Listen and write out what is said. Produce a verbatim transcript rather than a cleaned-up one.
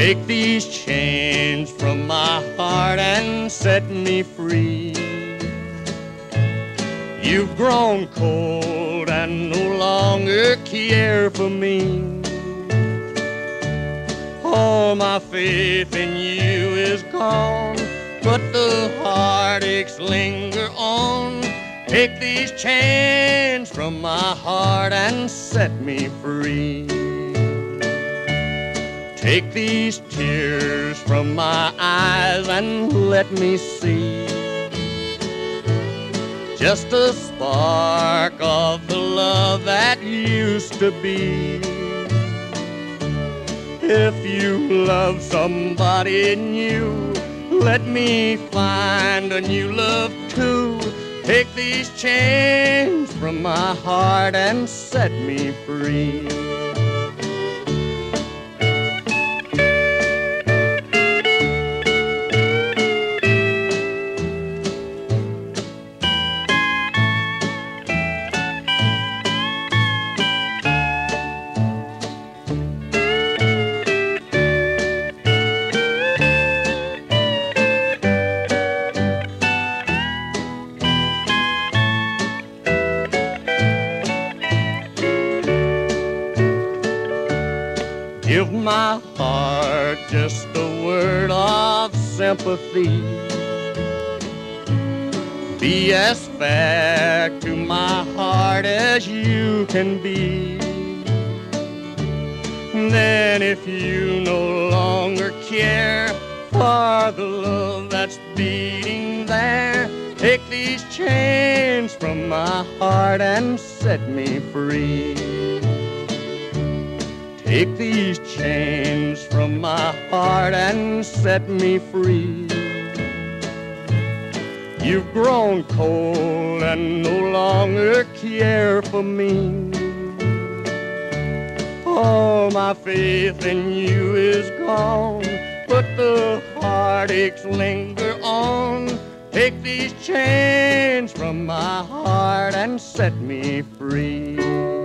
Take these chains from my heart and set me free. You've grown cold and no longer care for me. All my faith in you is gone, but the heartaches linger on. Take these chains from my heart and set me free. Take these tears from my eyes and let me see just a spark of the love that used to be. If you love somebody new, let me find a new love too. Take these chains from my heart and set me free. Give my heart just a word of sympathy. Be as fair to my heart as you can be. Then if you no longer care for the love that's beating there, take these chains from my heart and set me free. Take these chains from my heart and set me free. You've grown cold and no longer care for me. All my faith in you is gone, but the heartaches linger on. Take these chains from my heart and set me free.